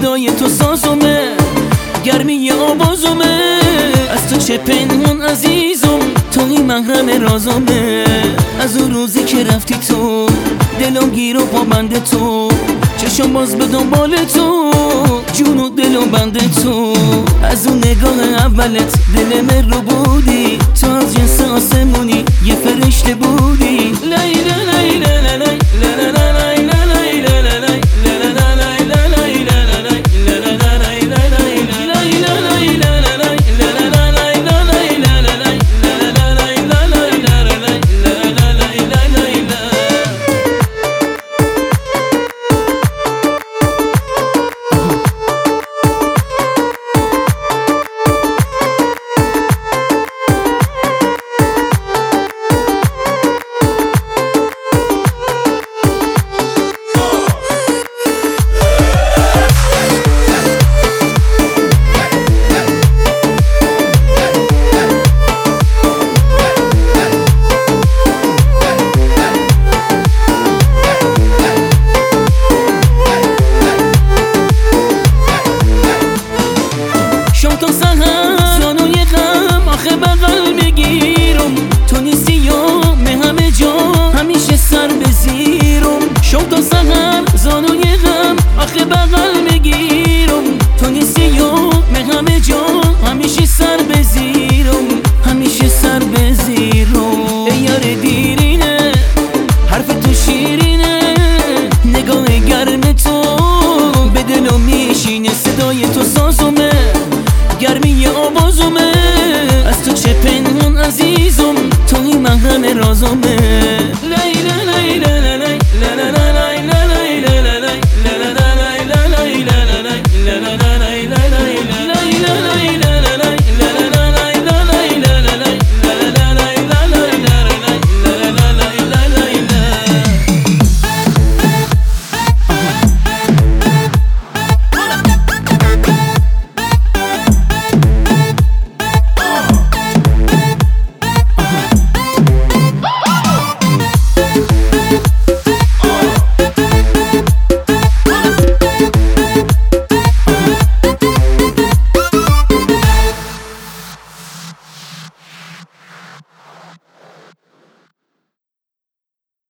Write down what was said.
صدای تو سازمه، گرمی آوازمه. از تو چه پنهون عزیزم، توی محرم رازمه. از اون روزی که رفتی تو، دلم گیر و پابند تو، چشم باز به دنبال تو، جون و دل و بند تو. از اون نگاه اولت دل من رو بودی، تو از جنس آسمونی یه فرشته بودی. لیلا لیلا لیلا تا سهر زانوی غم آخه بغل بگیرم، تو نیستی یوم همه جا همیشه سر بزیرم. شم تا سهر زانوی غم آخه بغل بگیرم، تو نیستی یوم همه جا همیشه سر بزیرم، همیشه سر بزیرم. ای یار دیرینه حرف تو شیرینه، نگاه گرم تو به دلم میشینه. صدای تو سازمه، گرمی آوازمه. از تو چه پنهون عزیزم، توی محرم رازمه. لیلا لیلا لیلا لیلا لیلا